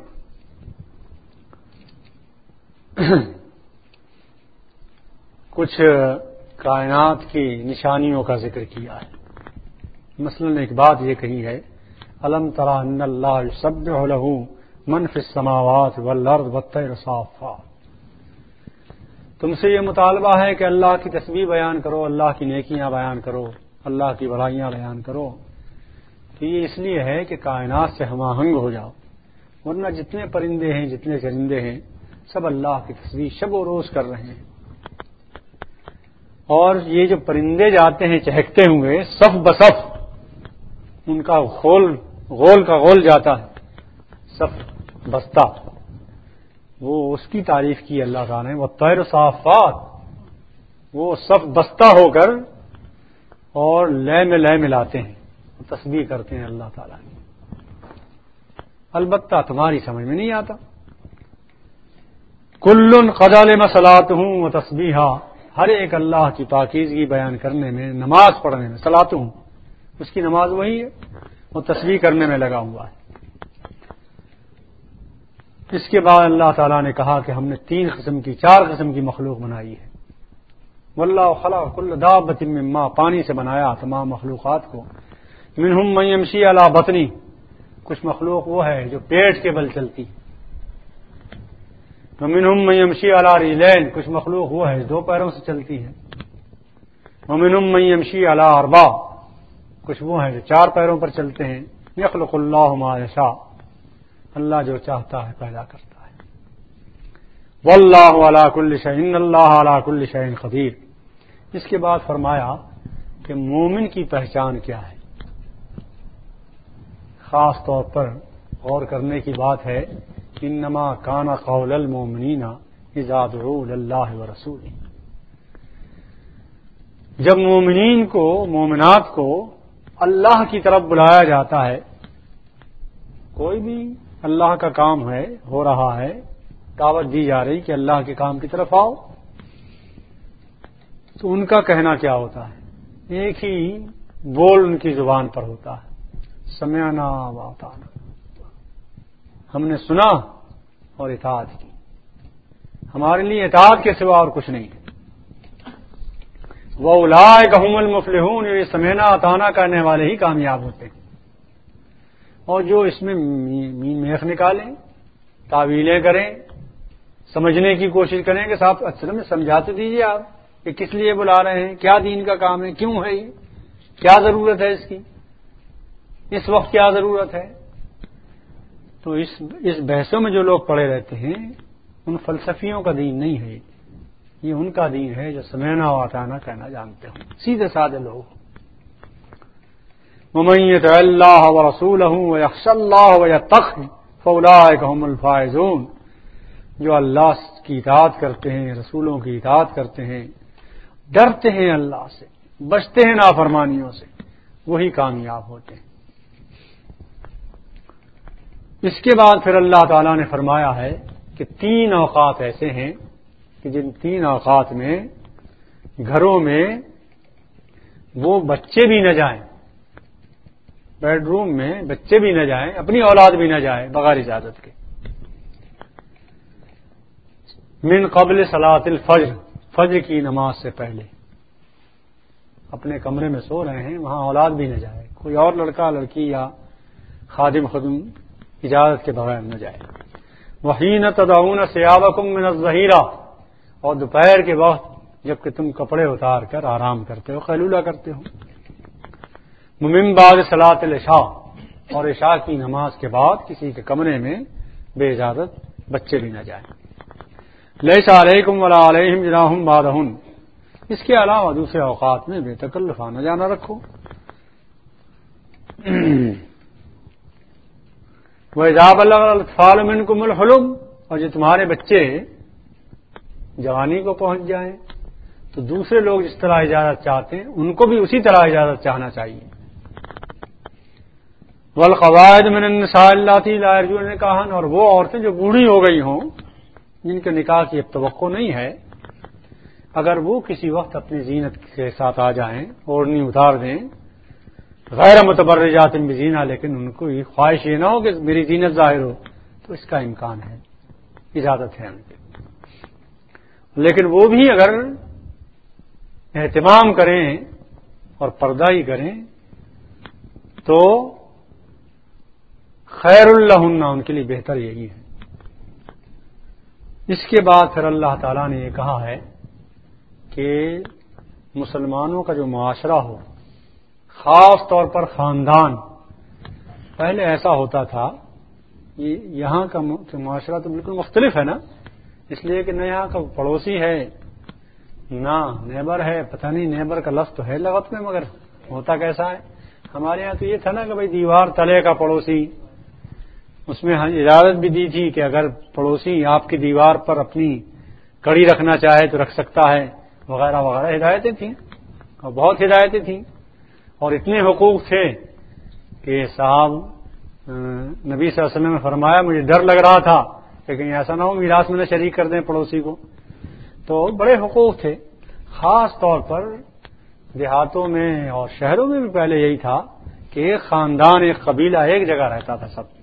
کچھ کائنات کی نشانیوں کا ذکر کیا ہے۔ مثلا ایک بات یہ کہی ہے، الم تری ان اللہ یسبح له من فی السماوات والارض والطیر صافات۔ تم سے یہ مطالبہ ہے کہ اللہ کی تسبیح بیان کرو، اللہ کی نیکیاں بیان کرو، اللہ کی بڑائیاں بیان کرو، تو یہ اس لیے ہے کہ کائنات سے ہم آہنگ ہو جاؤ، ورنہ جتنے پرندے ہیں، جتنے چرندے ہیں، سب اللہ کی تسبیح شب و روز کر رہے ہیں۔ اور یہ جو پرندے جاتے ہیں چہکتے ہوئے صف بصف، ان کا غول غول کا غول جاتا ہے، صف بستہ، وہ اس کی تعریف کی اللہ تعالیٰ نے، وہ طیر صافات، وہ صف بستہ ہو کر اور لے میں لے ملاتے ہیں، تسبیح کرتے ہیں اللہ تعالیٰ نے۔ البتہ تمہاری سمجھ میں نہیں آتا۔ کل قد علم صلاتہ و تسبیحا، ہر ایک اللہ کی پاکیزگی بیان کرنے میں، نماز پڑھنے میں، صلاتہ اس کی نماز وہی ہے، وہ تسبیح کرنے میں لگا ہوا ہے۔ اس کے بعد اللہ تعالیٰ نے کہا کہ ہم نے تین قسم کی، چار قسم کی مخلوق بنائی ہے۔ واللہ خلق کل دابۃ من ماء، پانی سے بنایا تمام مخلوقات کو۔ منہم من یمشی علی بطنی، کچھ مخلوق وہ ہے جو پیٹ کے بل چلتی، ومنہم من یمشی علی رجلین، کچھ مخلوق وہ ہے دو پیروں سے چلتی ہے، ومنہم من یمشی علی اربع، کچھ وہ ہیں جو چار پیروں پر چلتے ہیں۔ یخلق اللہ ما یشاء، اللہ جو چاہتا ہے پیدا کرتا ہے۔ واللہ علی کل شیء، ان اللہ علی کل شیء قدیر۔ اس کے بعد فرمایا کہ مومن کی پہچان کیا ہے۔ خاص طور پر غور کرنے کی بات ہے، انما کان قول المؤمنین اذا دعوا الی اللہ ورسولہ، جب مومنین کو، مومنات کو اللہ کی طرف بلایا جاتا ہے، کوئی بھی اللہ کا کام ہے، ہو رہا ہے، دعوت دی جا رہی کہ اللہ کے کام کی طرف آؤ، تو ان کا کہنا کیا ہوتا ہے؟ ایک ہی بول ان کی زبان پر ہوتا ہے، سمعنا واطعنا، ہم نے سنا اور اطاعت کی، ہمارے لیے اطاعت کے سوا اور کچھ نہیں ہے۔ وَأُولَٰئِكَ هُمُ الْمُفْلِحُونَ، یہ سمعنا اطعنا کرنے والے ہی کامیاب ہوتے ہیں۔ اور جو اس میں مین میخ نکالیں، تعویلیں کریں، سمجھنے کی کوشش کریں کہ صاحب اصل میں سمجھا تو دیجیے آپ کہ کس لیے بلا رہے ہیں، کیا دین کا کام ہے، کیوں ہے یہ، کیا ضرورت ہے اس کی، اس وقت کیا ضرورت ہے۔ تو اس اس بحثوں میں جو لوگ پڑے رہتے ہیں، ان فلسفیوں کا دین نہیں ہے، یہ ان کا دین ہے جو سمعنا و اطعنا کہنا جانتے ہوں، سیدھے سادے لوگ۔ وَمَن يُطِعِ اللَّهَ وَرَسُولَهُ وَيَخْشَ اللَّهَ وَيَتَّقْهِ فَأُولَٰئِكَ هُمُ الْفَائِزُونَ، جو اللہ کی اطاعت کرتے ہیں، رسولوں کی اطاعت کرتے ہیں، ڈرتے ہیں اللہ سے، بچتے ہیں نافرمانیوں سے، وہی کامیاب ہوتے ہیں۔ اس کے بعد پھر اللہ تعالیٰ نے فرمایا ہے کہ تین اوقات ایسے ہیں کہ جن تین اوقات میں گھروں میں وہ بچے بھی نہ جائیں، بیڈ روم میں بچے بھی نہ جائیں، اپنی اولاد بھی نہ جائے بغیر اجازت کے۔ من قبل صلاۃ الفجر، فجر کی نماز سے پہلے اپنے کمرے میں سو رہے ہیں، وہاں اولاد بھی نہ جائے، کوئی اور لڑکا لڑکی یا خادم خدم اجازت کے بغیر نہ جائے۔ وحین تدعون ثیابکم من الظہیرہ، اور دوپہر کے وقت جب کہ تم کپڑے اتار کر آرام کرتے ہو، قیلولہ کرتے ہو۔ من بعد صلاۃ العشاء، اور عشاء کی نماز کے بعد کسی کے کمرے میں بے اجازت بچے بھی نہ جائیں۔ لیس علیکم ولا علیہم جناح بعدہن، اس کے علاوہ دوسرے اوقات میں بے تکلف آنا جانا رکھو۔ وَإِذَا بَلَغَ الْأَطْفَالُ مِنكُمُ الْحُلُمَ، اور جو تمہارے بچے جوانی کو پہنچ جائیں تو دوسرے لوگ جس طرح اجازت چاہتے ہیں ان کو بھی اسی طرح اجازت چاہنا چاہیے۔ وَالْقَوَاعِدُ مِنَ النِّسَاءِ اللَّاتِي لَا يَرْجُونَ نِكَاحًا، اور وہ عورتیں جو بوڑھی ہو گئی ہوں، جن کے نکاح کی اب توقع نہیں ہے، اگر وہ کسی وقت اپنی زینت کے ساتھ آ جائیں، اوڑھنی اتار دیں، غیر متبرجات بزینہ، لیکن ان کو یہ خواہش یہ نہ ہو کہ میری زینت ظاہر ہو، تو اس کا امکان ہے، اجازت ہے ان کی۔ لیکن وہ بھی اگر اہتمام کریں اور پردہ ہی کریں تو خیر الہن، ان کے لیے بہتر یہی ہے۔ اس کے بعد پھر اللہ تعالیٰ نے یہ کہا ہے کہ مسلمانوں کا جو معاشرہ ہو، خاص طور پر خاندان، پہلے ایسا ہوتا تھا، یہاں کا معاشرہ تو بالکل مختلف ہے نا، اس لیے کہ نہ یہاں کا پڑوسی ہے نہ نیبر ہے، پتہ نہیں نیبر کا لفظ تو ہے لغت میں، مگر ہوتا کیسا ہے؟ ہمارے یہاں تو یہ تھا نا کہ بھائی دیوار تلے کا پڑوسی، اس میں اجازت بھی دی تھی کہ اگر پڑوسی آپ کی دیوار پر اپنی کڑی رکھنا چاہے تو رکھ سکتا ہے، وغیرہ وغیرہ ہدایتیں تھیں، اور بہت ہدایتیں تھیں، اور اتنے حقوق تھے کہ صاحب نبی صلی اللہ علیہ وسلم نے فرمایا مجھے ڈر لگ رہا تھا کہ کہیں ایسا نہ ہو میراث میں نہ شریک کر دیں پڑوسی کو، تو بڑے حقوق تھے۔ خاص طور پر دیہاتوں میں اور شہروں میں بھی پہلے یہی تھا کہ ایک خاندان، ایک قبیلہ ایک جگہ رہتا تھا، سب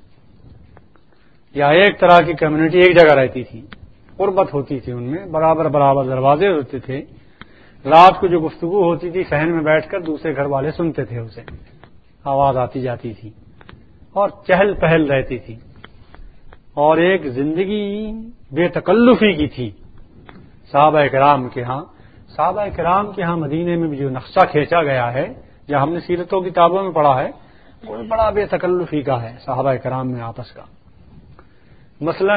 یا ایک طرح کی کمیونٹی ایک جگہ رہتی تھی، قربت ہوتی تھی ان میں، برابر برابر دروازے ہوتے تھے، رات کو جو گفتگو ہوتی تھی صحن میں بیٹھ کر دوسرے گھر والے سنتے تھے، اسے آواز آتی جاتی تھی اور چہل پہل رہتی تھی، اور ایک زندگی بے تکلفی کی تھی صحابہ کرام کے ہاں۔ صحابہ کرام کے ہاں مدینے میں بھی جو نقشہ کھینچا گیا ہے، جہاں ہم نے سیرتوں کتابوں میں پڑھا ہے، وہ بڑا بے تکلفی کا ہے صحابہ کرام میں آپس کا۔ مثلا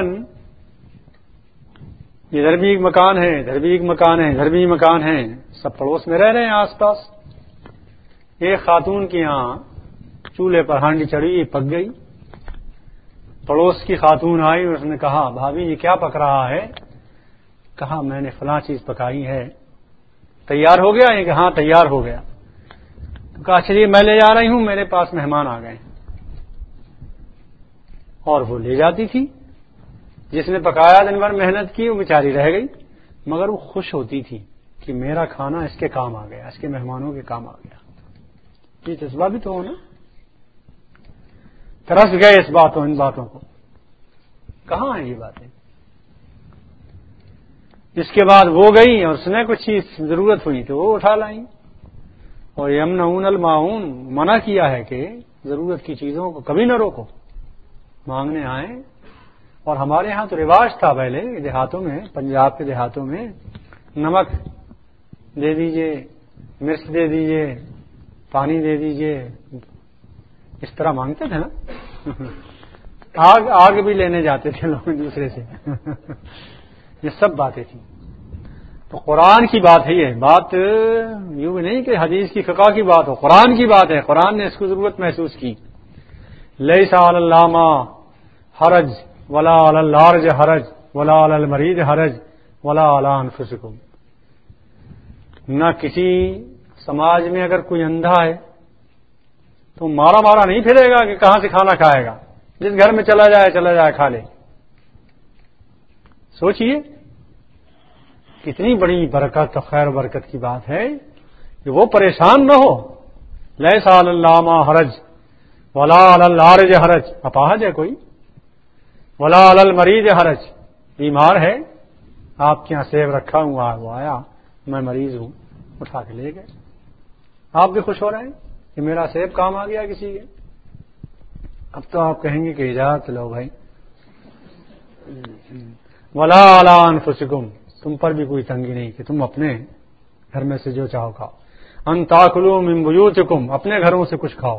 ادھر بھی ایک مکان ہے، ادھر بھی ایک مکان ہے، ادھر بھی مکان ہے، سب پڑوس میں رہ رہے ہیں آس پاس۔ ایک خاتون کی یہاں چولہے پر ہانڈی چڑھی پک گئی، پڑوس کی خاتون آئی اور اس نے کہا بھابھی یہ کیا پک رہا ہے؟ کہا میں نے فلاں چیز پکائی ہے، تیار ہو گیا؟ یہ کہ ہاں تیار ہو گیا۔ کہا چلیے میں لے جا رہی ہوں، میرے پاس مہمان آ گئے، اور وہ لے جاتی تھی۔ جس نے پکایا دن بھر محنت کی وہ بیچاری رہ گئی، مگر وہ خوش ہوتی تھی کہ میرا کھانا اس کے کام آ گیا، اس کے مہمانوں کے کام آ گیا۔ یہ جذبہ بھی تو ہونا، ترس گئے اس باتوں ان باتوں کو۔ کہاں ہیں یہ باتیں؟ اس کے بعد وہ گئی اور اس نے کچھ چیز ضرورت ہوئی تو وہ اٹھا لائیں، اور یمنعون الماعون، منع کیا ہے کہ ضرورت کی چیزوں کو کبھی نہ روکو، مانگنے آئیں۔ اور ہمارے ہاں تو رواج تھا پہلے دیہاتوں میں، پنجاب کے دیہاتوں میں، نمک دے دیجئے، مرچ دے دیجئے، پانی دے دیجئے، اس طرح مانگتے تھے نا۔ آگ آگ بھی لینے جاتے تھے لوگ دوسرے سے۔ یہ سب باتیں تھیں۔ تو قرآن کی بات ہے، یہ بات یوں بھی نہیں کہ حدیث کی فقہ کی بات ہو، قرآن کی بات ہے۔ قرآن نے اس کو ضرورت محسوس کی۔ لیس علی اللامہ حرج ولا علی العرج حرج ولا علی المریض حرج ولا علی انفسکم۔ نہ کسی سماج میں اگر کوئی اندھا ہے تو مارا مارا نہیں پھرے گا کہ کہاں سے کھانا کھائے گا، جس گھر میں چلا جائے چلا جائے کھا لے۔ سوچئے کتنی بڑی برکت اور خیر و برکت کی بات ہے کہ وہ پریشان نہ ہو۔ لیس علی اللامہ حرج ولا علی العرج حرج، اپاہج ہے کوئی، ولا علی المریض حرج، بیمار ہے، آپ کے یہاں سیب رکھا ہوا ہے، وہ آیا میں مریض ہوں، اٹھا کے لے گئے، آپ بھی خوش ہو رہے ہیں کہ میرا سیب کام آ گیا کسی کے۔ اب تو آپ کہیں گے کہ اجازت لو بھائی۔ ولا علی انفسکم، تم پر بھی کوئی تنگی نہیں کہ تم اپنے گھر میں سے جو چاہو کھاؤ۔ ان تاکلوا من بیوتکم، اپنے گھروں سے کچھ کھاؤ۔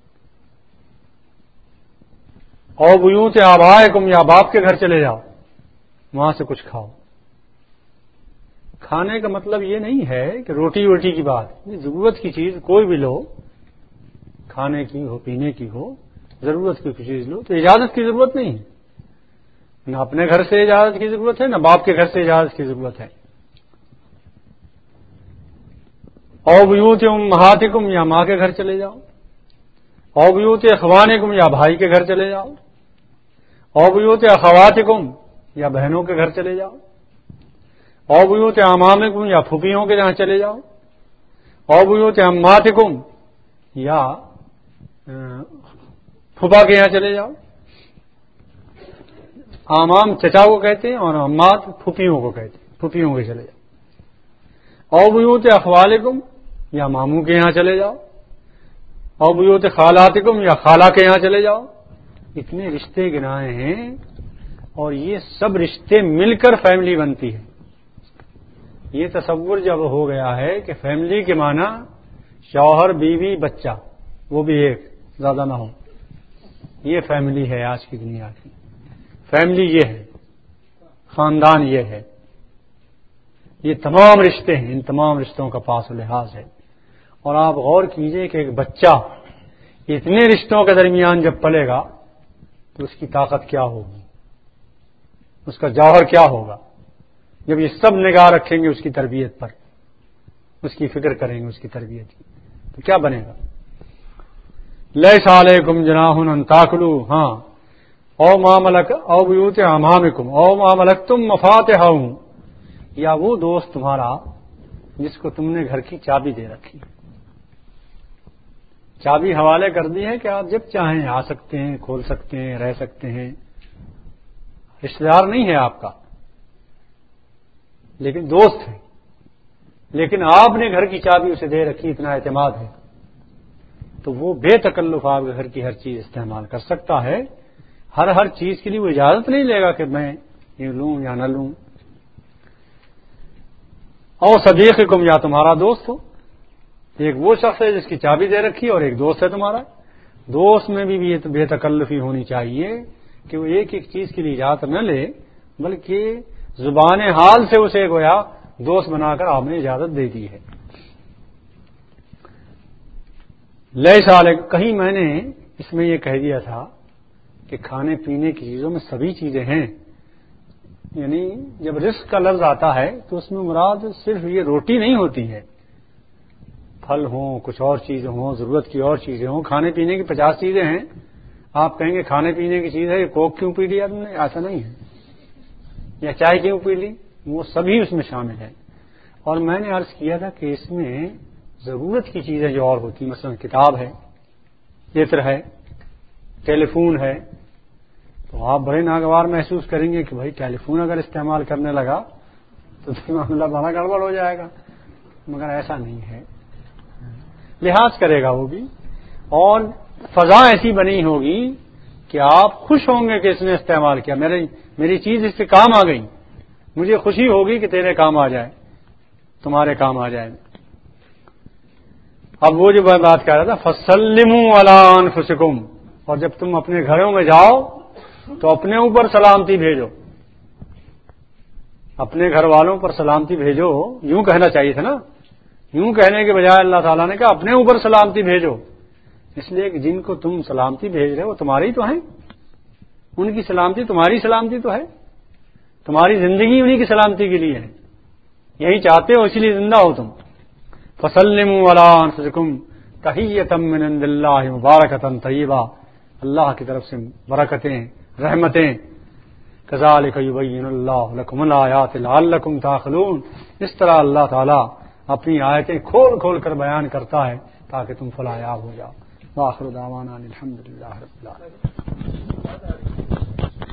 او بیوت آبائکم، یا باپ کے گھر چلے جاؤ، وہاں سے کچھ کھاؤ۔ کھانے کا مطلب یہ نہیں ہے کہ روٹی ووٹی کی بات، ضرورت کی چیز کوئی بھی لو، کھانے کی ہو پینے کی ہو، ضرورت کی کوئی چیز لو تو اجازت کی ضرورت نہیں ہے، نہ اپنے گھر سے اجازت کی ضرورت ہے نہ باپ کے گھر سے اجازت کی ضرورت ہے۔ او بیوت امہاتکم، یا ماں کے گھر چلے جاؤ۔ او بیوت اخوانکم، یا بھائی کے گھر چلے جاؤ۔ او بیوت اخواتکم، یا بہنوں کے گھر چلے جاؤ۔ او بیوت اعمامکم، یا پھوپھیوں کے جہاں چلے جاؤ۔ او بیوت عماتکم، یا پھوپھا کے یہاں چلے جاؤ۔ آمام چچا کو کہتے ہیں اور امات پھوپھیوں کو کہتے ہیں، پھوپھیوں کے چلے جاؤ۔ او بیوت اخوالکم، یا ماموں کے یہاں چلے جاؤ۔ او بیوت خالاتکم، یا خالہ کے یہاں چلے جاؤ۔ اتنے رشتے گنائے ہیں، اور یہ سب رشتے مل کر فیملی بنتی ہے۔ یہ تصور جب ہو گیا ہے کہ فیملی کے معنی شوہر بیوی بچہ وہ بھی ایک زیادہ نہ ہو، یہ فیملی ہے آج کی دنیا کی. فیملی یہ ہے، خاندان یہ ہے، یہ تمام رشتے ہیں، ان تمام رشتوں کا پاس و لحاظ ہے. اور آپ غور کیجئے کہ ایک بچہ اتنے رشتوں کے درمیان جب پلے گا تو اس کی طاقت کیا ہوگی، اس کا جوہر کیا ہوگا جب یہ سب نگاہ رکھیں گے اس کی تربیت پر، اس کی فکر کریں گے اس کی تربیت کی، تو کیا بنے گا. لیس علیکم جناح ان تاکلوا، ہاں او ما ملک او بیوت امامکم او ما ملکتم مفاتحہ، یا وہ دوست تمہارا جس کو تم نے گھر کی چابی دے رکھی، چابی حوالے کر دی ہے کہ آپ جب چاہیں آ سکتے ہیں، کھول سکتے ہیں، رہ سکتے ہیں، رشتہ دار نہیں ہے آپ کا لیکن دوست ہے. لیکن آپ نے گھر کی چابی اسے دے رکھی، اتنا اعتماد ہے تو وہ بے تکلف آپ کے گھر کی ہر چیز استعمال کر سکتا ہے. ہر ہر چیز کے لیے وہ اجازت نہیں لے گا کہ میں یہ لوں یا نہ لوں. اور صدیقکم، یا تمہارا دوست ہو، ایک وہ شخص ہے جس کی چابی دے رکھی اور ایک دوست ہے تمہارا. دوست میں بھی بے تکلفی ہونی چاہیے کہ وہ ایک ایک چیز کے لیے اجازت نہ لے، بلکہ زبان حال سے اسے گویا دوست بنا کر آپ نے اجازت دے دی ہے. لیس علیکم، کہیں میں نے اس میں یہ کہہ دیا تھا کہ کھانے پینے کی چیزوں میں سبھی چیزیں ہیں، یعنی جب رزق کا لفظ آتا ہے تو اس میں مراد صرف یہ روٹی نہیں ہوتی ہے، پھل ہوں، کچھ اور چیزیں ہوں، ضرورت کی اور چیزیں ہوں. کھانے پینے کی پچاس چیزیں ہیں، آپ کہیں گے کھانے پینے کی چیز ہے، کوک کیوں پی لیا تم نے، ایسا نہیں ہے، یا چائے کیوں پی لی، وہ سبھی اس میں شامل ہے. اور میں نے عرض کیا تھا کہ اس میں ضرورت کی چیزیں جو اور ہوتی ہیں، مثلا کتاب ہے، عطر ہے، ٹیلی فون ہے، تو آپ بڑے ناگوار محسوس کریں گے کہ بھائی ٹیلی فون اگر استعمال کرنے لگا تو معاملہ بڑا گڑبڑ ہو جائے گا، مگر ایسا نہیں ہے، لحاظ کرے گا وہ بھی. اور فضا ایسی بنی ہوگی کہ آپ خوش ہوں گے کہ اس نے استعمال کیا، میری میری چیز اس سے کام آ گئی، مجھے خوشی ہوگی کہ تیرے کام آ جائے، تمہارے کام آ جائے. اب وہ جو میں بات کر رہا تھا فسلموا علی انفسکم، اور جب تم اپنے گھروں میں جاؤ تو اپنے اوپر سلامتی بھیجو، اپنے گھر والوں پر سلامتی بھیجو. یوں کہنا چاہیے تھا نا، یوں کہنے کے بجائے اللہ تعالیٰ نے کہا اپنے اوپر سلامتی بھیجو، اس لیے کہ جن کو تم سلامتی بھیج رہے ہو تمہاری تو ہیں، ان کی سلامتی تمہاری سلامتی تو ہے، تمہاری زندگی انہی کی سلامتی کے لیے ہے، یہی چاہتے ہو، اس لیے زندہ ہو تم. فسلموا علی انفسکم تحیۃ من عند اللہ مبارکۃ طیبہ، اللہ کی طرف سے برکتیں، رحمتیں. کذالک یبین اللہ لکم الآیات لعلکم تعقلون، اس طرح اللہ تعالیٰ اپنی آیتیں کھول کھول کر بیان کرتا ہے تاکہ تم فلاح ہو جاؤ. وآخر دعوانا الحمد للہ رب العالمین.